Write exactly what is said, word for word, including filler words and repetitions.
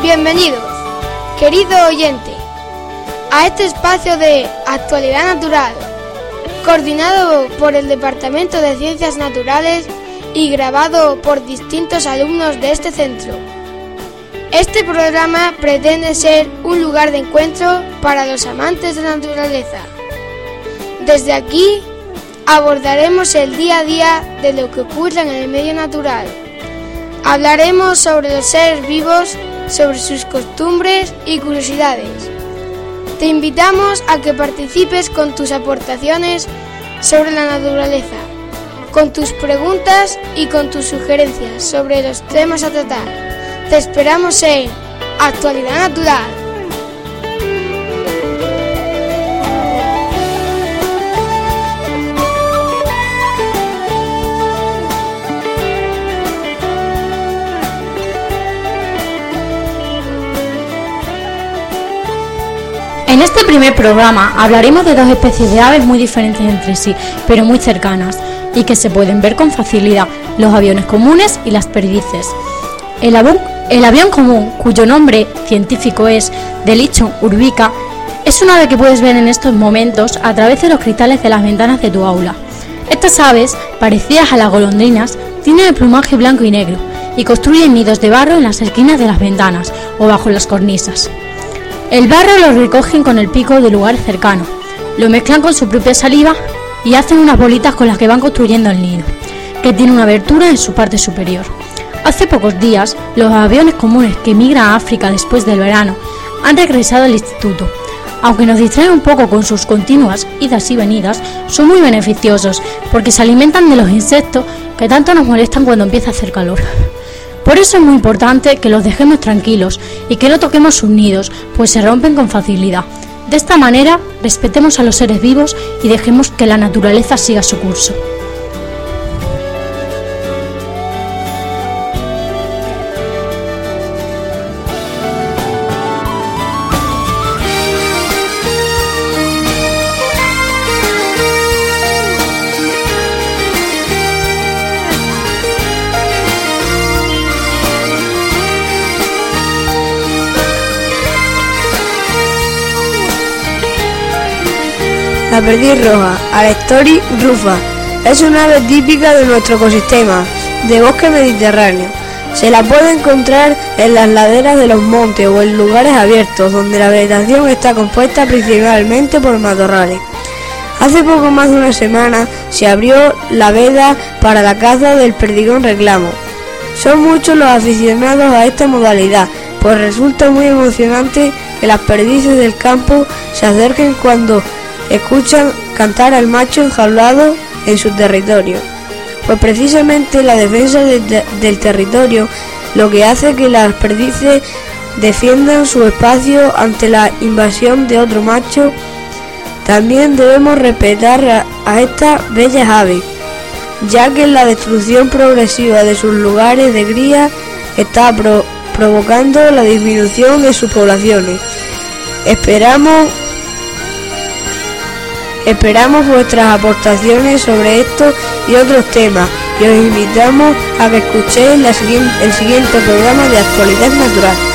Bienvenidos, querido oyente, a este espacio de Actualidad Natural, coordinado por el Departamento de Ciencias Naturales y grabado por distintos alumnos de este centro. Este programa pretende ser un lugar de encuentro para los amantes de la naturaleza. Desde aquí abordaremos el día a día de lo que ocurre en el medio natural. Hablaremos sobre los seres vivos, sobre sus costumbres y curiosidades. Te invitamos a que participes con tus aportaciones sobre la naturaleza, con tus preguntas y con tus sugerencias sobre los temas a tratar. Te esperamos en Actualidad Natural. En este primer programa hablaremos de dos especies de aves muy diferentes entre sí, pero muy cercanas, y que se pueden ver con facilidad, los aviones comunes y las perdices. El avión, el avión común, cuyo nombre científico es Delichon urbica, es un ave que puedes ver en estos momentos a través de los cristales de las ventanas de tu aula. Estas aves, parecidas a las golondrinas, tienen el plumaje blanco y negro, y construyen nidos de barro en las esquinas de las ventanas o bajo las cornisas. El barro lo recogen con el pico de lugares cercanos, lo mezclan con su propia saliva y hacen unas bolitas con las que van construyendo el nido, que tiene una abertura en su parte superior. Hace pocos días, los aviones comunes que migran a África después del verano han regresado al instituto. Aunque nos distraen un poco con sus continuas idas y venidas, son muy beneficiosos porque se alimentan de los insectos que tanto nos molestan cuando empieza a hacer calor. Por eso es muy importante que los dejemos tranquilos y que no toquemos sus nidos, pues se rompen con facilidad. De esta manera, respetemos a los seres vivos y dejemos que la naturaleza siga su curso. La perdiz roja, Alectoris rufa, es una ave típica de nuestro ecosistema de bosque mediterráneo. Se la puede encontrar en las laderas de los montes o en lugares abiertos donde la vegetación está compuesta principalmente por matorrales. Hace poco más de una semana se abrió la veda para la caza del perdigón reclamo. Son muchos los aficionados a esta modalidad, pues resulta muy emocionante que las perdices del campo se acerquen cuando escuchan cantar al macho enjaulado en su territorio, pues precisamente la defensa de, de, del territorio lo que hace que las perdices defiendan su espacio ante la invasión de otro macho. También debemos respetar a, a estas bellas aves, ya que la destrucción progresiva de sus lugares de cría está pro, provocando la disminución de sus poblaciones. Esperamos Esperamos vuestras aportaciones sobre esto y otros temas y os invitamos a que escuchéis la siguiente, el siguiente programa de Actualidad Natural.